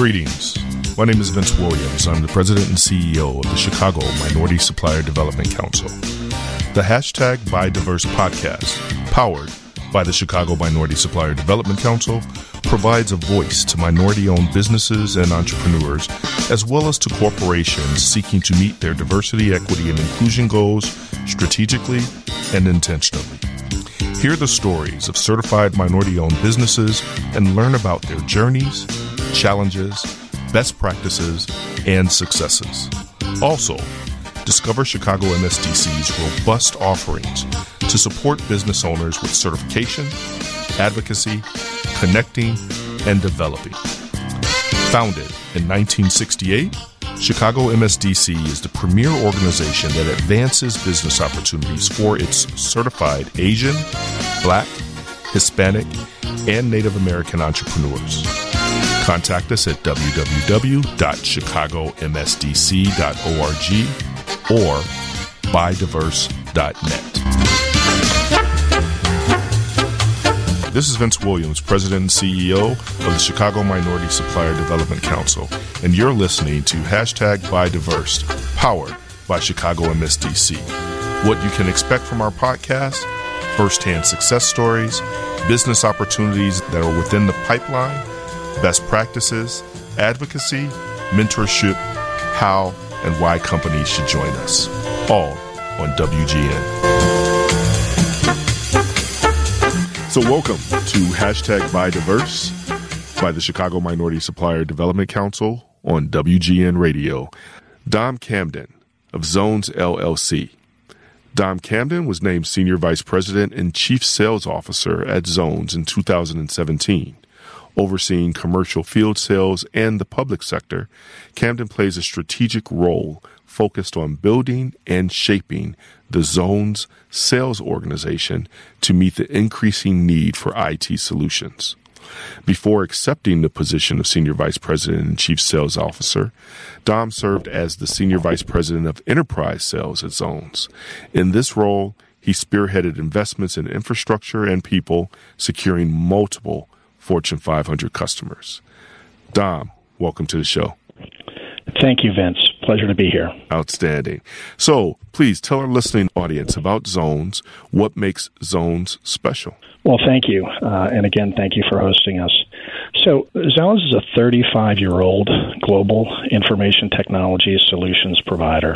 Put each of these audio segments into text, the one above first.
Greetings. My name is Vince Williams. I'm the president and CEO of the Chicago Minority Supplier Development Council. The hashtag BuyDiverse podcast, powered by the Chicago Minority Supplier Development Council, provides a voice to minority-owned businesses and entrepreneurs, as well as to corporations seeking to meet their diversity, equity, and inclusion goals strategically and intentionally. Hear the stories of certified minority-owned businesses and learn about their journeys, challenges, best practices, and successes. Also, discover Chicago MSDC's robust offerings to support business owners with certification, advocacy, connecting, and developing. Founded in 1968, Chicago MSDC is the premier organization that advances business opportunities for its certified Asian, Black, Hispanic, and Native American entrepreneurs. Contact us at www.chicagomsdc.org or buydiverse.net. This is Vince Williams, President and CEO of the Chicago Minority Supplier Development Council, and you're listening to hashtag BuyDiverse, powered by Chicago MSDC. What you can expect from our podcast: firsthand success stories, business opportunities that are within the pipeline, best practices, advocacy, mentorship, how and why companies should join us, all on WGN. So welcome to hashtag BuyDiverse by the Chicago Minority Supplier Development Council on WGN Radio. Dom Camden of Zones LLC. Dom Camden was named Senior Vice President and Chief Sales Officer at Zones in 2017. Overseeing commercial field sales and the public sector, Camden plays a strategic role focused on building and shaping the Zones sales organization to meet the increasing need for IT solutions. Before accepting the position of Senior Vice President and Chief Sales Officer, Dom served as the Senior Vice President of Enterprise Sales at Zones. In this role, he spearheaded investments in infrastructure and people, securing multiple Fortune 500 customers. Dom, welcome to the show. Thank you, Vince. Pleasure to be here. Outstanding. So please tell our listening audience about Zones. What makes Zones special? Well, thank you. And again, thank you for hosting us. So Zones is a 35-year-old global information technology solutions provider.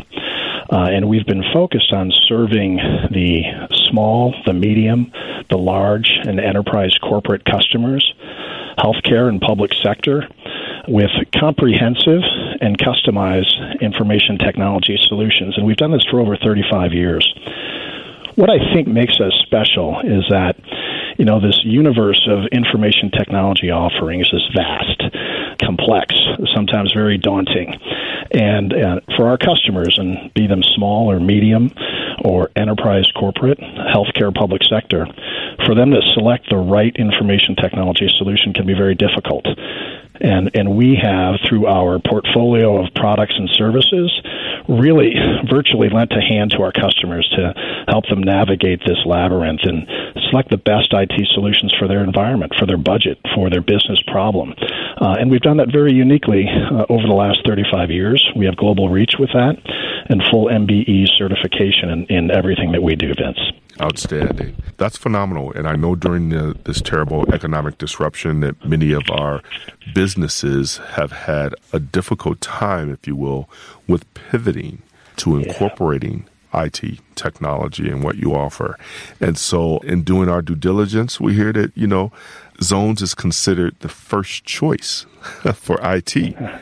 And we've been focused on serving the small, the medium, the large, and enterprise corporate customers, healthcare and public sector, with comprehensive and customized information technology solutions. And we've done this for over 35 years. What I think makes us special is that, this universe of information technology offerings is vast, complex, sometimes very daunting. And for our customers, and be them small or medium or enterprise corporate, healthcare, public sector, for them to select the right information technology solution can be very difficult. And we have, through our portfolio of products and services, really virtually lent a hand to our customers to help them navigate this labyrinth and select the best IT solutions for their environment, for their budget, for their business problem. And we've done that very uniquely over the last 35 years. We have global reach with that and full MBE certification in everything that we do, Vince. Outstanding. That's phenomenal. And I know during this terrible economic disruption that many of our businesses have had a difficult time, if you will, with pivoting to incorporating IT technology and what you offer. And so in doing our due diligence, we hear that, Zones is considered the first choice for IT.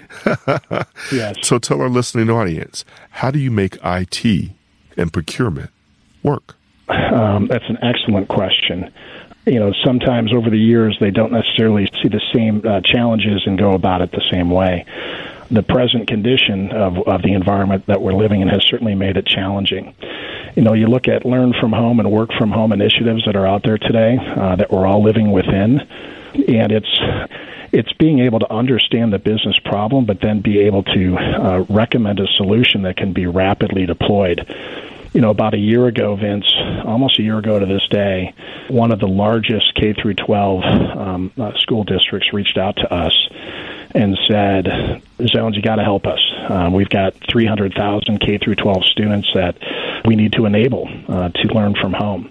Yes. So tell our listening audience, how do you make IT and procurement work? That's an excellent question. Sometimes over the years, they don't necessarily see the same challenges and go about it the same way. The present condition of the environment that we're living in has certainly made it challenging. You look at learn from home and work from home initiatives that are out there today that we're all living within, and it's being able to understand the business problem, but then be able to recommend a solution that can be rapidly deployed. About a year ago, Vince, almost a year ago to this day, one of the largest K-12 school districts reached out to us and said, Zones, you got to help us. We've got 300,000 K through 12 students that we need to enable to learn from home.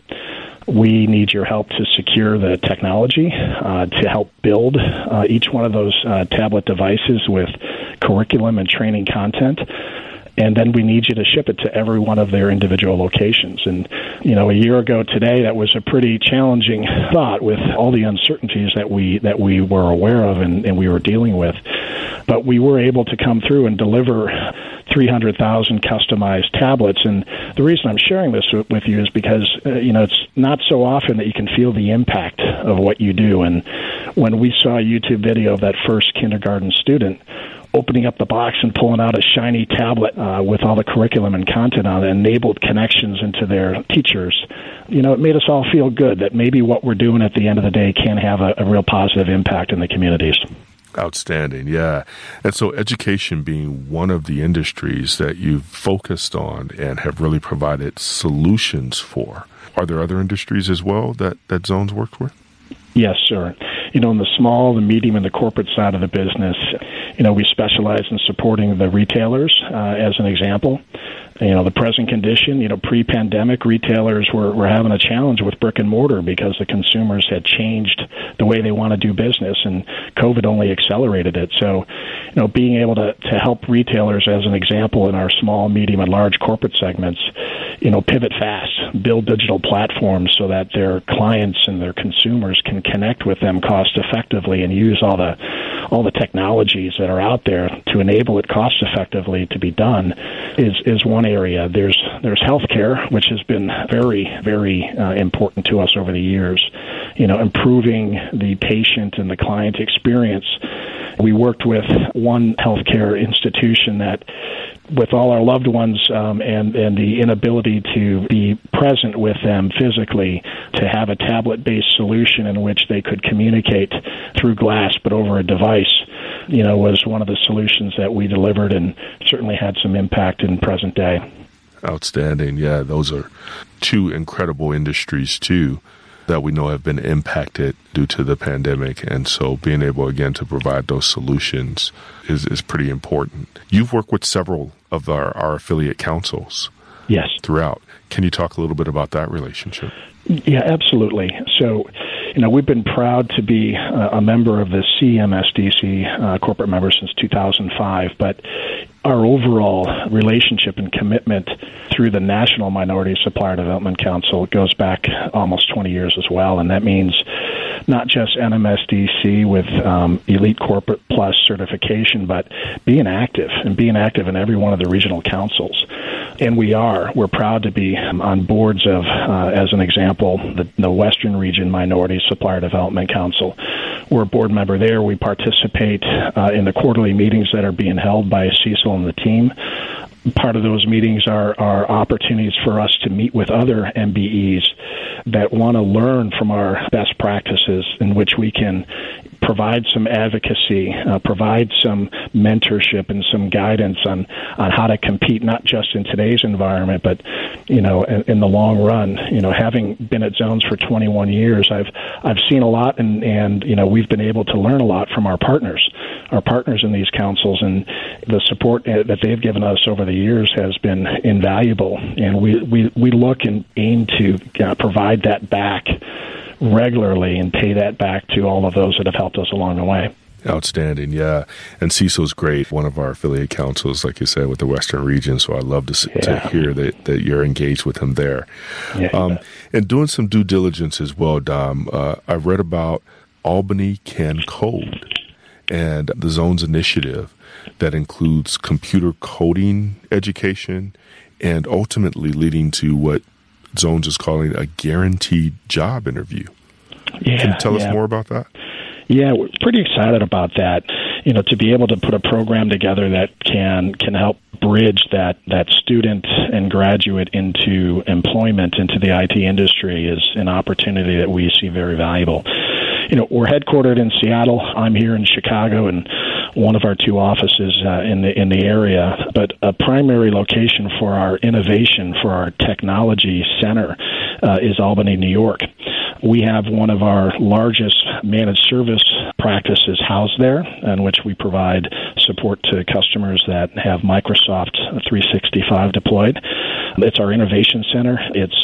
We need your help to secure the technology, to help build each one of those tablet devices with curriculum and training content. And then we need you to ship it to every one of their individual locations. And, a year ago today, that was a pretty challenging thought with all the uncertainties that we were aware of and we were dealing with. But we were able to come through and deliver 300,000 customized tablets. And the reason I'm sharing this with you is because, it's not so often that you can feel the impact of what you do. And when we saw a YouTube video of that first kindergarten student opening up the box and pulling out a shiny tablet with all the curriculum and content on it, enabled connections into their teachers, it made us all feel good that maybe what we're doing at the end of the day can have a real positive impact in the communities. Outstanding, yeah. And so education being one of the industries that you've focused on and have really provided solutions for, are there other industries as well that Zones worked with? Yes, sir. In the small, the medium, and the corporate side of the business, we specialize in supporting the retailers, as an example. The present condition, pre-pandemic, retailers were having a challenge with brick and mortar because the consumers had changed the way they want to do business, and COVID only accelerated it. So, being able to help retailers, as an example, in our small, medium, and large corporate segments, pivot fast, build digital platforms so that their clients and their consumers can connect with them cost effectively and use all the technologies that are out there to enable it cost effectively to be done is one area. There's healthcare, which has been very, very important to us over the years. Improving the patient and the client experience. We worked with one healthcare institution that, with all our loved ones and the inability to be present with them physically, to have a tablet-based solution in which they could communicate through glass but over a device, was one of the solutions that we delivered and certainly had some impact in present day. Outstanding. Yeah, those are two incredible industries, too, that we know have been impacted due to the pandemic. And so being able, again, to provide those solutions is pretty important. You've worked with several of our affiliate councils. Yes. Throughout. Can you talk a little bit about that relationship? Yeah, absolutely. So, we've been proud to be a member of the CMSDC corporate member since 2005, but our overall relationship and commitment through the National Minority Supplier Development Council goes back almost 20 years as well, and that means not just NMSDC with Elite Corporate Plus certification, but being active in every one of the regional councils. And we're proud to be on boards of, as an example, the Western Region Minority Supplier Development Council. We're a board member there. We participate in the quarterly meetings that are being held by Cecil and the team. Part of those meetings are opportunities for us to meet with other MBEs that want to learn from our best practices, in which we can provide some advocacy, provide some mentorship and some guidance on how to compete, not just in today's environment, but, in the long run. Having been at Zones for 21 years, I've seen a lot, and we've been able to learn a lot from our partners in these councils, and the support that they've given us over the years has been invaluable. And we look and aim to provide that back regularly and pay that back to all of those that have helped us along the way. Outstanding, yeah. And Cecil's great, one of our affiliate councils, like you said, with the Western region, so I love to hear that you're engaged with him there. Yeah, and doing some due diligence as well, Dom. I read about Albany Can Code and the Zones initiative that includes computer coding education and ultimately leading to what Zones is calling a guaranteed job interview. Yeah, can you tell us more about that? Yeah, we're pretty excited about that. To be able to put a program together that can help bridge that student and graduate into employment, into the IT industry, is an opportunity that we see very valuable. We're headquartered in Seattle. I'm here in Chicago, and one of our two offices in the area. But a primary location for our innovation, for our technology center, is Albany, New York. We have one of our largest managed service practices housed there, in which we provide support to customers that have Microsoft 365 deployed. It's our innovation center.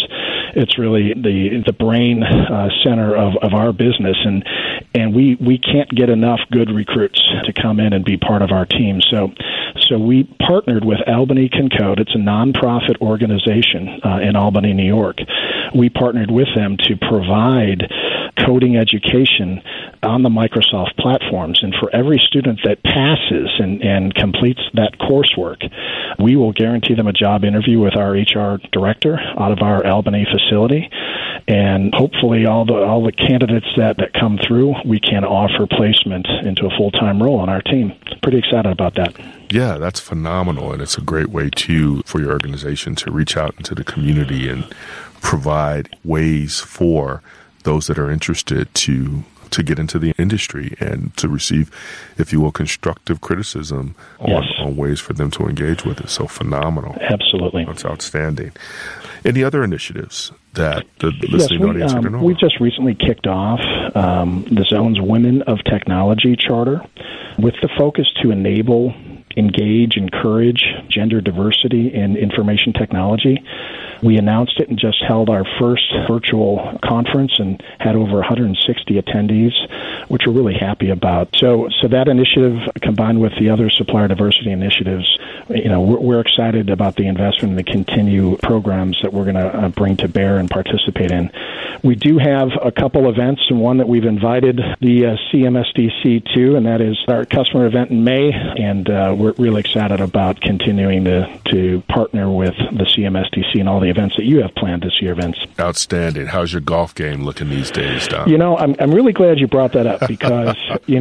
It's really the brain center of our business, and we can't get enough good recruits to come in and be part of our team. So we partnered with Albany Can Code. It's a nonprofit organization in Albany, New York. We partnered with them to provide coding education on the Microsoft platforms. And for every student that passes and completes that coursework, we will guarantee them a job interview with our HR director out of our Albany facility. And hopefully all the candidates that come through, we can offer placement into a full-time role on our team. Pretty excited about that. Yeah, that's phenomenal. And it's a great way, too, for your organization to reach out into the community and provide ways for those that are interested to get into the industry and to receive, if you will, constructive criticism on ways for them to engage with it. So phenomenal. Absolutely. That's outstanding. Any other initiatives that the listening audience can know? We just recently kicked off the Zone's Women of Technology Charter with the focus to enable, engage, encourage gender diversity in information technology. We announced it and just held our first virtual conference and had over 160 attendees, which we're really happy about. So that initiative, combined with the other supplier diversity initiatives, we're excited about the investment and the continued programs that we're going to bring to bear and participate in. We do have a couple events, and one that we've invited the CMSDC to, and that is our customer event in May, and we're really excited about continuing to partner with the CMSDC and all the events that you have planned this year, Vince. Outstanding. How's your golf game looking these days, Don? I'm really glad you brought that up because,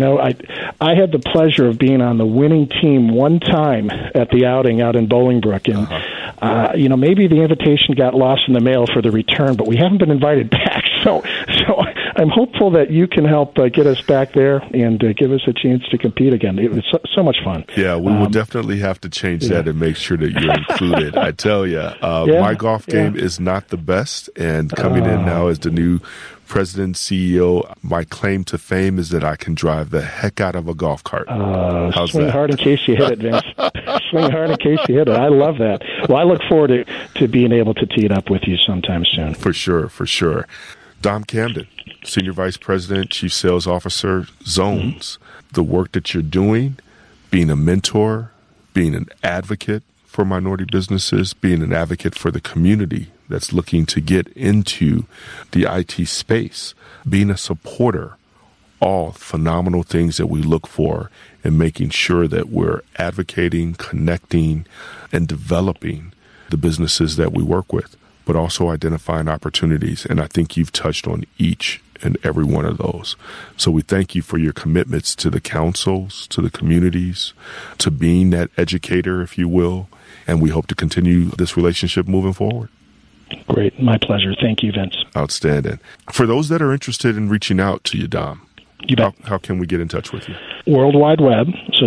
I had the pleasure of being on the winning team one time at the outing out in Bolingbrook, and maybe the invitation got lost in the mail for the return, but we haven't been invited back. So I'm hopeful that you can help get us back there and give us a chance to compete again. It was so much fun. Yeah, we will definitely have to change that and make sure that you're included. I tell you, my golf game is not the best, and coming in now as the new president, CEO, my claim to fame is that I can drive the heck out of a golf cart. Swing hard in case you hit it, Vince. Swing hard in case you hit it. I love that. Well, I look forward to being able to tee it up with you sometime soon. For sure. Dom Camden, Senior Vice President, Chief Sales Officer, Zones. The work that you're doing, being a mentor, being an advocate for minority businesses, being an advocate for the community that's looking to get into the IT space, being a supporter, all phenomenal things that we look for in making sure that we're advocating, connecting, and developing the businesses that we work with, but also identifying opportunities. And I think you've touched on each and every one of those. So we thank you for your commitments to the councils, to the communities, to being that educator, if you will. And we hope to continue this relationship moving forward. Great. My pleasure. Thank you, Vince. Outstanding. For those that are interested in reaching out to you, Dom, how can we get in touch with you? World Wide Web, so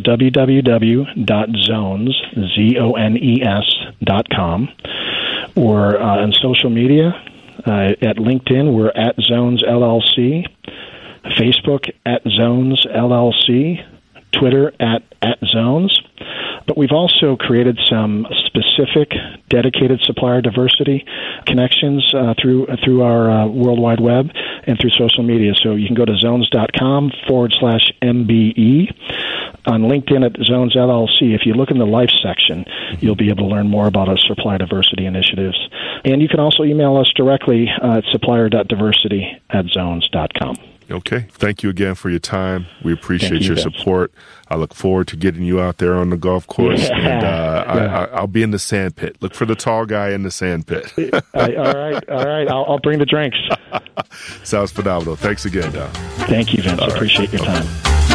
www.zones.com, or on social media, at LinkedIn, we're at Zones LLC, Facebook at Zones LLC, Twitter at Zones. But we've also created some specific dedicated supplier diversity connections through our World Wide Web and through social media. So you can go to zones.com/MBE. On LinkedIn at Zones LLC, if you look in the Life section, you'll be able to learn more about our supplier diversity initiatives. And you can also email us directly at supplier.diversity@zones.com. Okay. Thank you again for your time. We appreciate your support. I look forward to getting you out there on the golf course. And I'll be in the sand pit. Look for the tall guy in the sand pit. All right. I'll bring the drinks. Sounds phenomenal. Thanks again, Don. Thank you, Vince. Appreciate your time.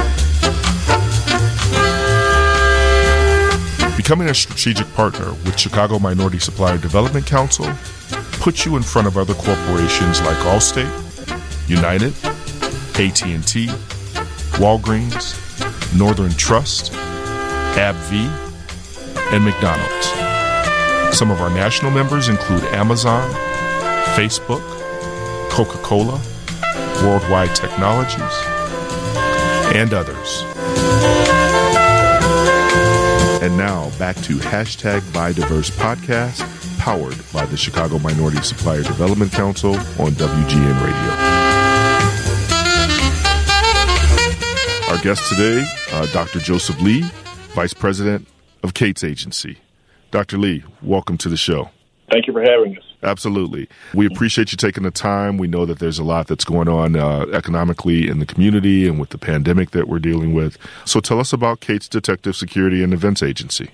Becoming a strategic partner with Chicago Minority Supplier Development Council puts you in front of other corporations like Allstate, United, AT&T, Walgreens, Northern Trust, AbbVie, and McDonald's. Some of our national members include Amazon, Facebook, Coca-Cola, worldwide technologies, and others. And now back to By Diverse Podcast, powered by the Chicago Minority Supplier Development Council on WGN Radio. Our guest today, Dr. Joseph Lee, Vice President of Cates Agency. Dr. Lee, welcome to the show. Thank you for having us. Absolutely. We appreciate you taking the time. We know that there's a lot that's going on economically in the community and with the pandemic that we're dealing with. So tell us about Cates Detective Security and Events Agency.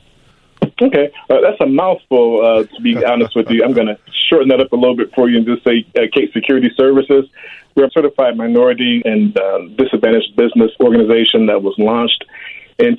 Okay. That's a mouthful, to be honest with you. I'm going to shorten that up a little bit for you and just say Cates Security Services. We're a certified minority and disadvantaged business organization that was launched in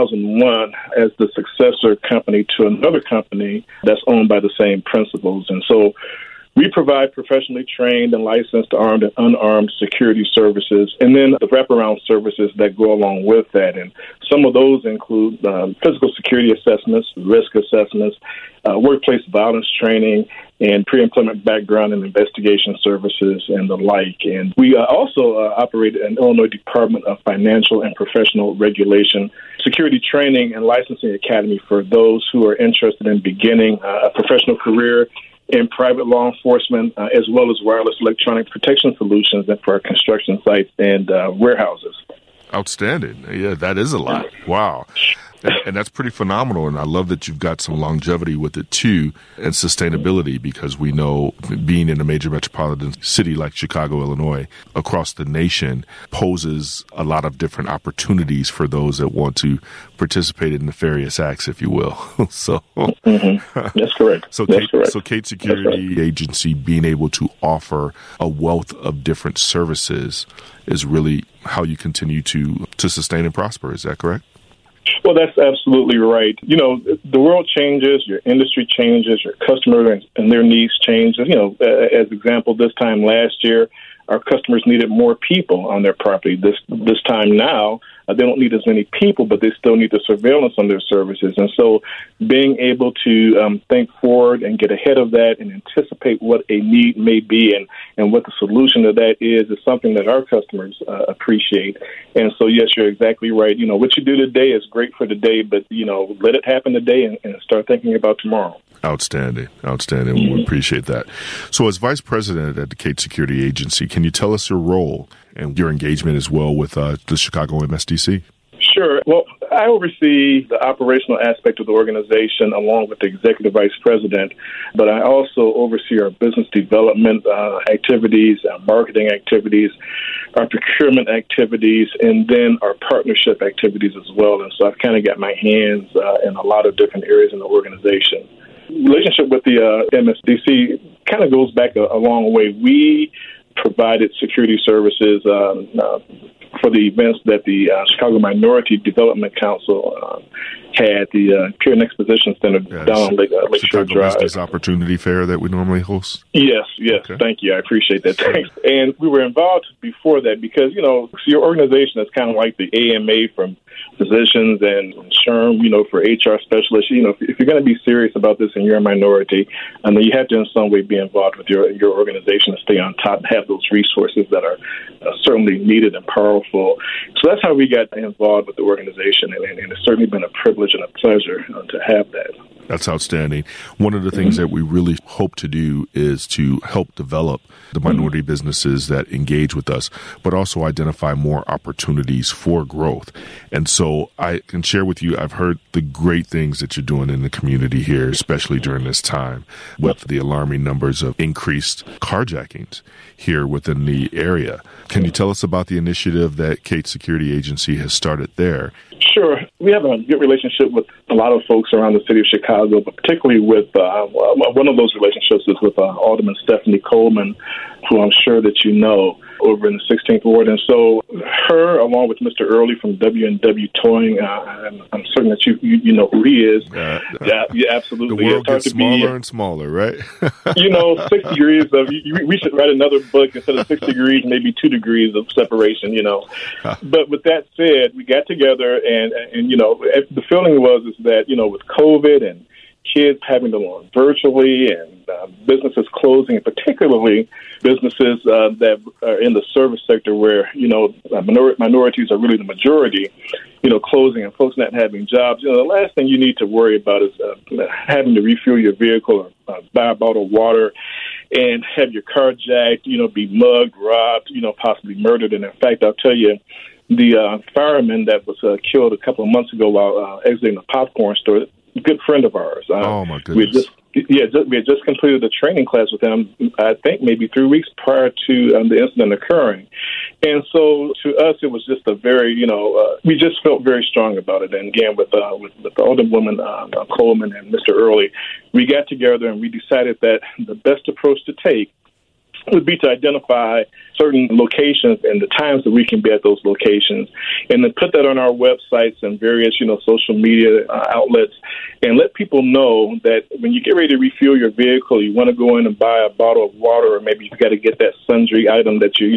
2001 as the successor company to another company that's owned by the same principals. And so we provide professionally trained and licensed armed and unarmed security services, and then the wraparound services that go along with that. And some of those include physical security assessments, risk assessments, workplace violence training, and pre-employment background and investigation services and the like. And we also operate an Illinois Department of Financial and Professional Regulation security training and licensing academy for those who are interested in beginning a professional career in private law enforcement, as well as wireless electronic protection solutions for our construction sites and warehouses. Outstanding. Yeah, that is a lot. Wow. And that's pretty phenomenal. And I love that you've got some longevity with it, too, and sustainability, because we know being in a major metropolitan city like Chicago, Illinois, across the nation poses a lot of different opportunities for those that want to participate in nefarious acts, if you will. So That's correct. So Cates Security Agency being able to offer a wealth of different services is really how you continue to sustain and prosper. Is that correct? Well, that's absolutely right. You know, the world changes, your industry changes, your customer and their needs change. You know, as example, this time last year, our customers needed more people on their property. This time now, they don't need as many people, but they still need the surveillance on their services. And so being able to think forward and get ahead of that and anticipate what a need may be and what the solution to that is something that our customers appreciate. And so, yes, you're exactly right. You know, what you do today is great for today, but, you know, let it happen today and start thinking about tomorrow. Outstanding. We appreciate that. So as Vice President at the Cates Security Agency, can you tell us your role and your engagement as well with the Chicago MSDC? Sure. Well, I oversee the operational aspect of the organization along with the executive vice president, but I also oversee our business development activities, our marketing activities, our procurement activities, and then our partnership activities as well. And so I've kind of got my hands in a lot of different areas in the organization. Relationship with the MSDC kind of goes back a long way. We provided security services for the events that the Chicago Minority Development Council had, the Pier and Exposition Center down on Lakeshore Drive. Chicago Opportunity Fair that we normally host? Yes. Okay. Thank you. I appreciate that. Thanks. And we were involved before that because, you know, your organization is kind of like the AMA from physicians and SHRM, you know, for HR specialists. You know, if you're going to be serious about this and you're a minority, I mean, you have to in some way be involved with your organization to stay on top and have those resources that are certainly needed and powerful. So that's how we got involved with the organization, and it's certainly been a privilege and a pleasure to have that. That's outstanding. One of the things that we really hope to do is to help develop the minority businesses that engage with us, but also identify more opportunities for growth. And so I can share with you, I've heard the great things that you're doing in the community here, especially during this time with the alarming numbers of increased carjackings here within the area. Can you tell us about the initiative that Cates Security Agency has started there? Sure. We have a good relationship with a lot of folks around the city of Chicago, but particularly with one of those relationships is with Alderman Stephanie Coleman, who I'm sure that you know, over in the 16th Ward. And so her, along with Mr. Early from W&W Towing, I'm certain that you know who he is. Yeah, absolutely. The world gets smaller and smaller, right? 6 degrees of, we should write another book instead of 6 degrees, maybe 2 degrees of separation, you know. But with that said, we got together and you know, the feeling was is that, you know, with COVID and kids having to learn virtually and businesses closing, and particularly businesses that are in the service sector where, minorities are really the majority, closing and folks not having jobs. The last thing you need to worry about is having to refuel your vehicle or buy a bottle of water and have your car jacked, be mugged, robbed, possibly murdered. And in fact, I'll tell you, the fireman that was killed a couple of months ago while exiting a popcorn store, a good friend of ours. Oh, my goodness. We had just completed a training class with him, I think maybe 3 weeks prior to the incident occurring. And so to us, it was just a very, we just felt very strong about it. And again, with the older woman, Coleman and Mr. Early, we got together and we decided that the best approach to take would be to identify certain locations and the times that we can be at those locations, and then put that on our websites and various, social media outlets, and let people know that when you get ready to refuel your vehicle, you want to go in and buy a bottle of water, or maybe you got to get that sundry item that you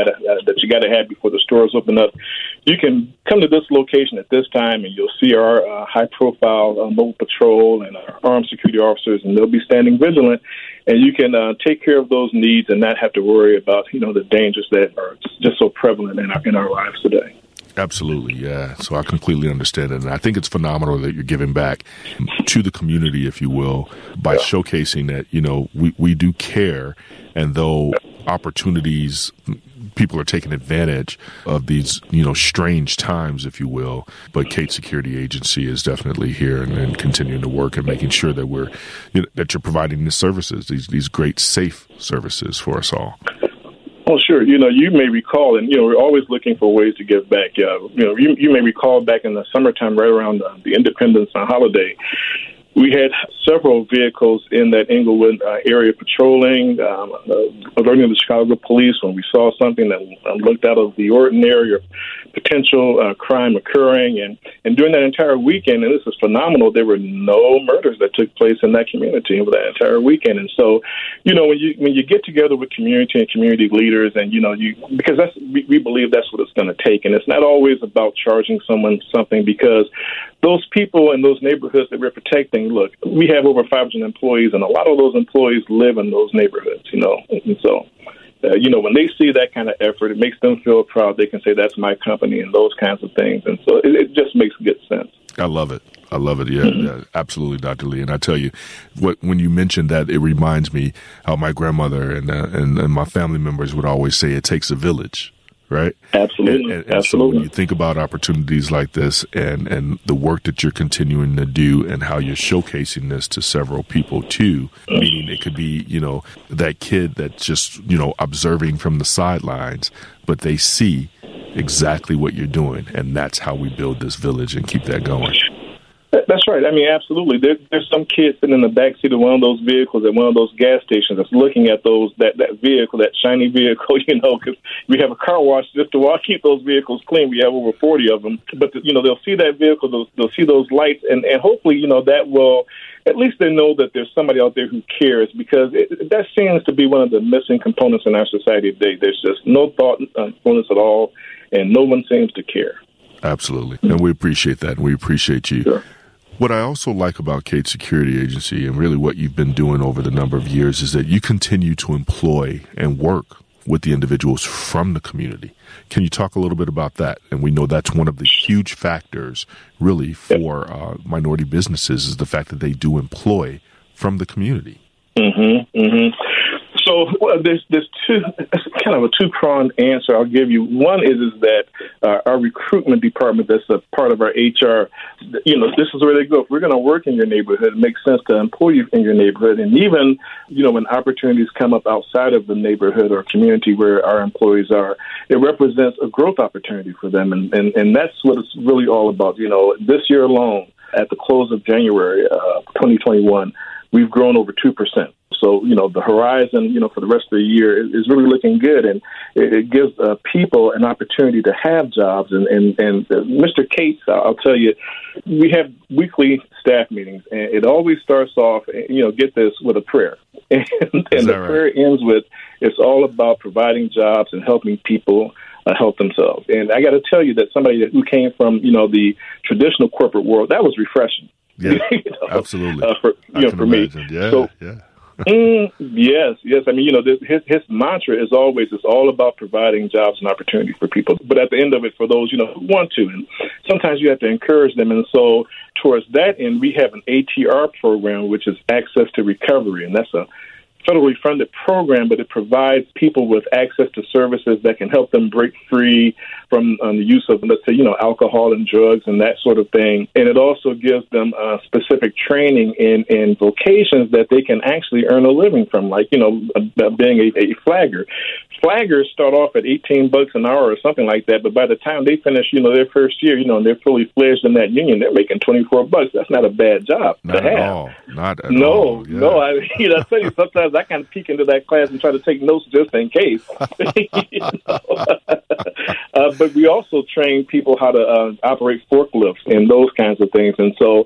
gotta have before the stores open up. You can come to this location at this time, and you'll see our high-profile mobile patrol and our armed security officers, and they'll be standing vigilant, and you can take care of those needs and not have to worry about, the dangers that are just so prevalent in our lives today. Absolutely, yeah. So I completely understand it. And I think it's phenomenal that you're giving back to the community, if you will, by showcasing that, we do care. And though opportunities, people are taking advantage of these, strange times, if you will, but Cates Security Agency is definitely here and continuing to work and making sure that that you're providing the services, these great, safe services for us all. Oh, sure. You may recall, and, we're always looking for ways to give back. You may recall back in the summertime, right around the Independence holiday, we had several vehicles in that Englewood area patrolling, alerting the Chicago police when we saw something that looked out of the ordinary or potential crime occurring. And during that entire weekend, and this is phenomenal, there were no murders that took place in that community over that entire weekend. And so, when you get together with community and community leaders, and because we believe that's what it's going to take, and it's not always about charging someone something, because those people in those neighborhoods that we're protecting, look, we have over 500 employees, and a lot of those employees live in those neighborhoods, and so, when they see that kind of effort, it makes them feel proud. They can say, that's my company, and those kinds of things. And so it just makes good sense. I love it. Yeah, absolutely, Dr. Lee. And I tell you, when you mentioned that, it reminds me how my grandmother and my family members would always say, it takes a village. Right? Absolutely. And Absolutely. So when you think about opportunities like this and the work that you're continuing to do and how you're showcasing this to several people too, meaning it could be, that kid that's just, observing from the sidelines, but they see exactly what you're doing. And that's how we build this village and keep that going. That's right. I mean, absolutely. There's some kids sitting in the backseat of one of those vehicles at one of those gas stations that's looking at that vehicle, that shiny vehicle, because we have a car wash just to keep those vehicles clean. We have over 40 of them. But, they'll see that vehicle, they'll see those lights, and hopefully, that will, at least they know that there's somebody out there who cares, because that seems to be one of the missing components in our society today. There's just no thoughtfulness at all, and no one seems to care. Absolutely. And we appreciate that. And we appreciate you. Sure. What I also like about Cates Security Agency and really what you've been doing over the number of years is that you continue to employ and work with the individuals from the community. Can you talk a little bit about that? And we know that's one of the huge factors really for minority businesses, is the fact that they do employ from the community. Mm-hmm. Mm-hmm. So there's kind of a two-pronged answer I'll give you. One is that our recruitment department, that's a part of our HR, this is where they go. If we're going to work in your neighborhood, it makes sense to employ you in your neighborhood. And even, when opportunities come up outside of the neighborhood or community where our employees are, it represents a growth opportunity for them. And that's what it's really all about. This year alone, at the close of January 2021, we've grown over 2%. So, the horizon, for the rest of the year is really looking good, and it gives people an opportunity to have jobs. And Mr. Cates, I'll tell you, we have weekly staff meetings, and it always starts off, get this, with a prayer. And the prayer ends with, it's all about providing jobs and helping people help themselves. And I got to tell you that somebody who came from, the traditional corporate world, that was refreshing. Yeah, absolutely. For me. Yeah, so, yeah. Yes. I mean, his mantra is always, it's all about providing jobs and opportunities for people. But at the end of it, for those, who want to, and sometimes you have to encourage them. And so towards that end, we have an ATR program, which is Access to Recovery. And that's a federally funded program, but it provides people with access to services that can help them break free from the use of, let's say, alcohol and drugs and that sort of thing. And it also gives them specific training in vocations that they can actually earn a living from, like, being a flagger. Flaggers start off at $18 an hour or something like that, but by the time they finish, their first year, and they're fully fledged in that union, they're making $24. That's not a bad job to have. Not at all. Yeah. No. I tell you, sometimes I kind of peek into that class and try to take notes just in case. But we also train people how to operate forklifts and those kinds of things. And so,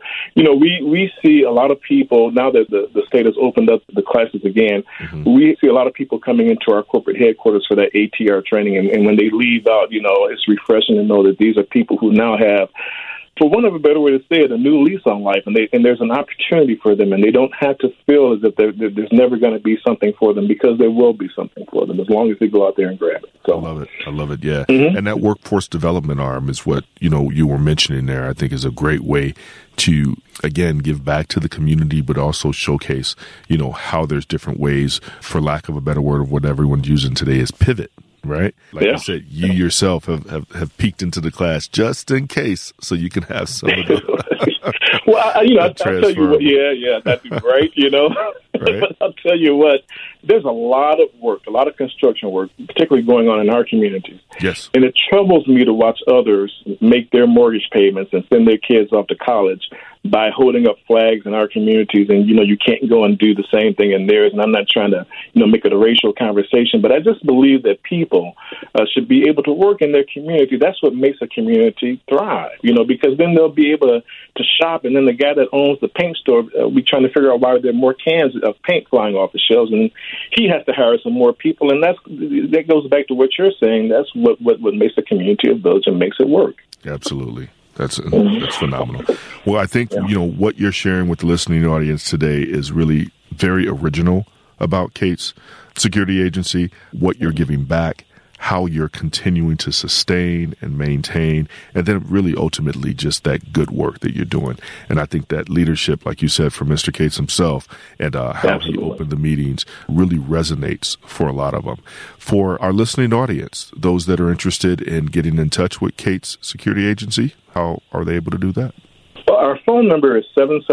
we see a lot of people, now that the state has opened up the classes again, we see a lot of people coming into our corporate headquarters for that ATR training. And when they leave out, it's refreshing to know that these are people who now have, for one of a better way to say it, a new lease on life, and there's an opportunity for them, and they don't have to feel as if there's never going to be something for them, because there will be something for them as long as they go out there and grab it. So. I love it, yeah. And that workforce development arm is what, you were mentioning there, I think is a great way to, again, give back to the community, but also showcase, how there's different ways, for lack of a better word of what everyone's using today, is pivot. Right? Like you said, you yourself have peeked into the class just in case, so you can have some of the Well, I'll tell you what, that'd be great, Right. But I'll tell you what, there's a lot of work, a lot of construction work, particularly going on in our communities. Yes. And it troubles me to watch others make their mortgage payments and send their kids off to college by holding up flags in our communities. And, you can't go and do the same thing in theirs. And I'm not trying to, make it a racial conversation, but I just believe that people should be able to work in their community. That's what makes a community thrive, because then they'll be able to shop. And then the guy that owns the paint store, we trying to figure out why there are more cans of paint flying off the shelves, and he has to hire some more people. And that goes back to what you're saying. That's what makes a community a village and makes it work. Absolutely. That's phenomenal. Well, I think, what you're sharing with the listening audience today is really very original about Cates Security Agency, what you're giving back, how you're continuing to sustain and maintain, and then really ultimately just that good work that you're doing. And I think that leadership, like you said, from Mr. Cates himself and how he opened the meetings really resonates for a lot of them. For our listening audience, those that are interested in getting in touch with Cates Security Agency, how are they able to do that? Well, our phone number is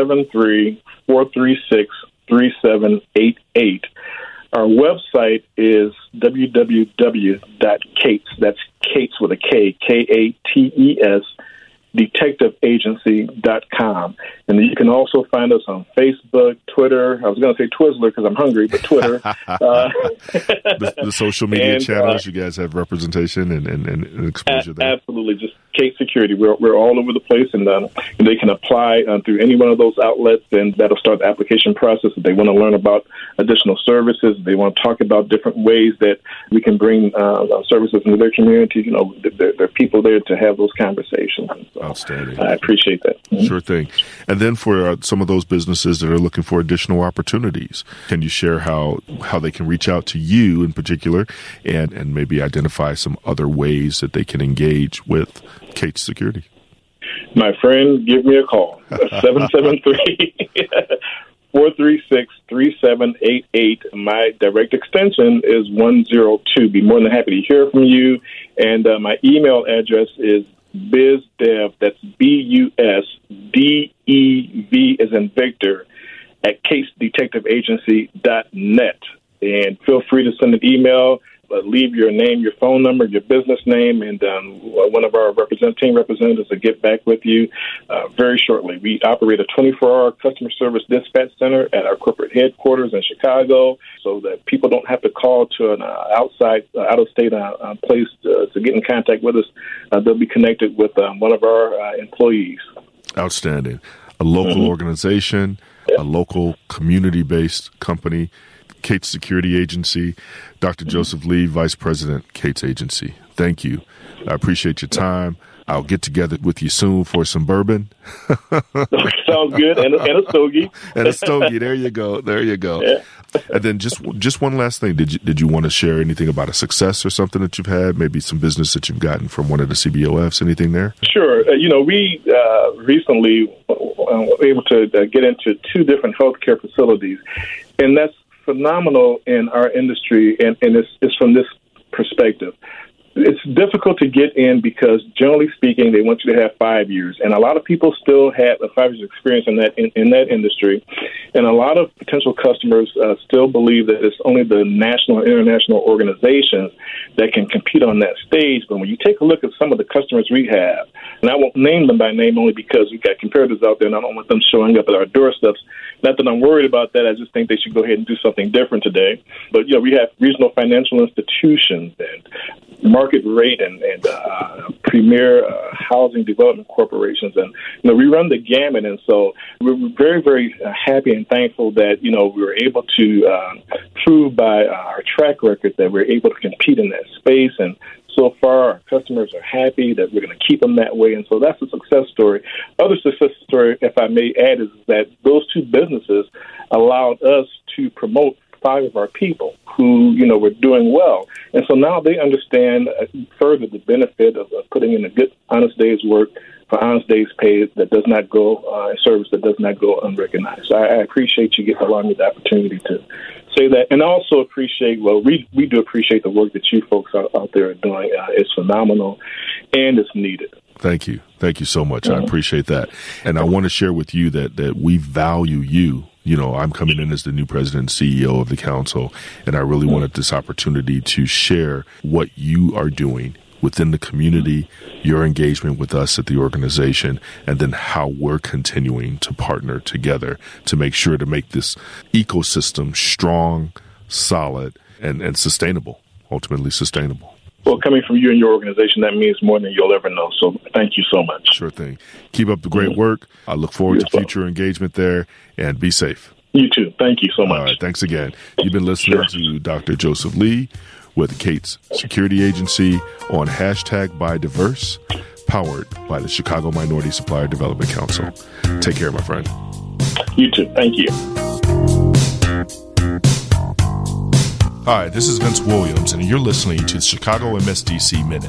773-436-3788. Our website is www.cates, that's Cates with a K, Kates, detectiveagency.com. And then you can also find us on Facebook, Twitter. I was going to say Twizzler because I'm hungry, but Twitter. The social media channels, you guys have representation and exposure there? Absolutely. Just Cates Security. We're all over the place, and they can apply through any one of those outlets, and that'll start the application process. If they want to learn about additional services, if they want to talk about different ways that we can bring services into their communities, there are people there to have those conversations. So outstanding. I appreciate that. Mm-hmm. Sure thing. And then for some of those businesses that are looking for additional opportunities, can you share how they can reach out to you in particular and maybe identify some other ways that they can engage with Cates Security? My friend, give me a call. 773-436-3788. My direct extension is 102. Be more than happy to hear from you. And my email address is bizdev, that's BUSDEV as in Victor, at CatesDetectiveAgency.net. And feel free to send an email, leave your name, your phone number, your business name, and one of our team representatives will get back with you very shortly. We operate a 24-hour customer service dispatch center at our corporate headquarters in Chicago, so that people don't have to call to an out-of-state place to get in contact with us. They'll be connected with one of our employees. Outstanding. A local organization, a local community-based company. Cates Security Agency, Dr. Joseph Lee, Vice President, Cates Agency. Thank you. I appreciate your time. I'll get together with you soon for some bourbon. Sounds good. And a stogie. And a stogie. There you go. There you go. Yeah. And then just one last thing. Did you want to share anything about a success or something that you've had? Maybe some business that you've gotten from one of the CBOFs? Anything there? Sure. We recently were able to get into 2 different healthcare facilities, and that's phenomenal in our industry, and it's from this perspective. It's difficult to get in because, generally speaking, they want you to have 5 years, and a lot of people still have a 5 years experience in that industry, and a lot of potential customers still believe that it's only the national and international organizations that can compete on that stage. But when you take a look at some of the customers we have, and I won't name them by name only because we've got competitors out there, and I don't want them showing up at our doorsteps. Not that I'm worried about that. I just think they should go ahead and do something different today. But we have regional financial institutions and market rate and premier housing development corporations, and we run the gamut. And so we're very, very happy and thankful that we were able to prove by our track record that we're able to compete in that space. And so far, our customers are happy that we're going to keep them that way. And so that's a success story. Other success story, if I may add, is that those 2 businesses allowed us to promote 5 of our people who, were doing well. And so now they understand further the benefit of putting in a good, honest day's work for honest day's pay that does not go, service that does not go unrecognized. So I appreciate you allowing me the opportunity to say that. And I also appreciate, we do appreciate the work that you folks out there are doing. It's phenomenal and it's needed. Thank you. Thank you so much. I appreciate that. And I want to share with you that we value you. I'm coming in as the new president and CEO of the council, and I really wanted this opportunity to share what you are doing within the community, your engagement with us at the organization, and then how we're continuing to partner together to make sure to make this ecosystem strong, solid, and sustainable, ultimately sustainable. Well, coming from you and your organization, that means more than you'll ever know. So thank you so much. Sure thing. Keep up the great work. I look forward to future engagement there, and be safe. You too. Thank you so much. All right. Thanks again. You've been listening to Dr. Joseph Lee with Cates Security Agency on #ByDiverse, powered by the Chicago Minority Supplier Development Council. Take care, my friend. You too. Thank you. Hi, this is Vince Williams, and you're listening to the Chicago MSDC Minute.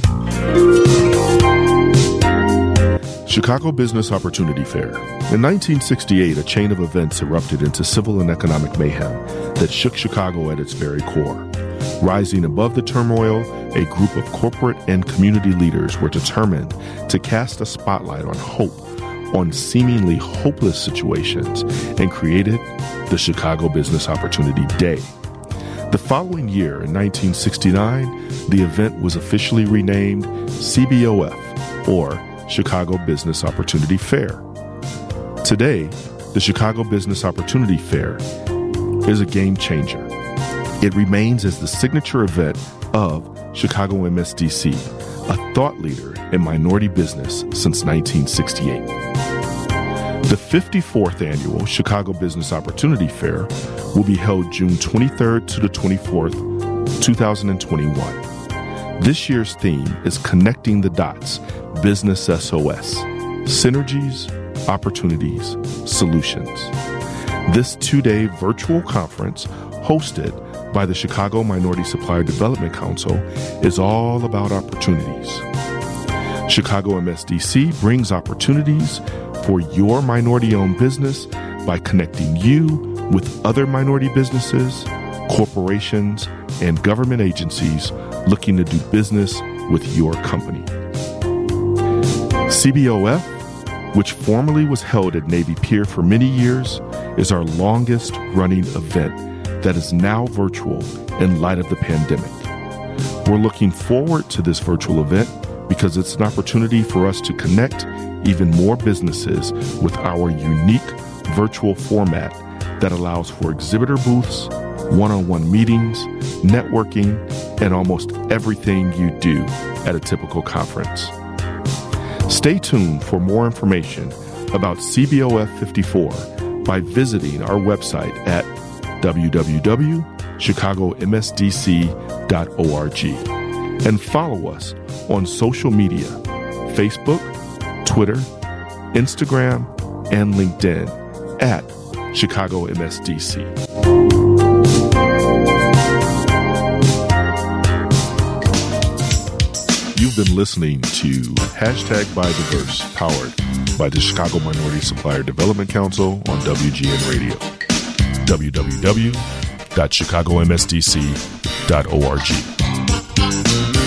Chicago Business Opportunity Fair. In 1968, a chain of events erupted into civil and economic mayhem that shook Chicago at its very core. Rising above the turmoil, a group of corporate and community leaders were determined to cast a spotlight on hope on seemingly hopeless situations and created the Chicago Business Opportunity Day. The following year, in 1969, the event was officially renamed CBOF, or Chicago Business Opportunity Fair. Today, the Chicago Business Opportunity Fair is a game changer. It remains as the signature event of Chicago MSDC, a thought leader in minority business since 1968. The 54th annual Chicago Business Opportunity Fair will be held June 23rd to the 24th, 2021. This year's theme is Connecting the Dots, Business SOS, Synergies, Opportunities, Solutions. This 2-day virtual conference hosted by the Chicago Minority Supplier Development Council is all about opportunities. Chicago MSDC brings opportunities for your minority-owned business by connecting you with other minority businesses, corporations, and government agencies looking to do business with your company. CBOF, which formerly was held at Navy Pier for many years, is our longest-running event that is now virtual in light of the pandemic. We're looking forward to this virtual event because it's an opportunity for us to connect even more businesses with our unique virtual format that allows for exhibitor booths, one-on-one meetings, networking, and almost everything you do at a typical conference. Stay tuned for more information about CBOF 54 by visiting our website at www.chicagomsdc.org, and follow us on social media, Facebook, Twitter, Instagram, and LinkedIn at Chicago MSDC. You've been listening to #ByDiverse, powered by the Chicago Minority Supplier Development Council on WGN Radio. www.chicagomsdc.org.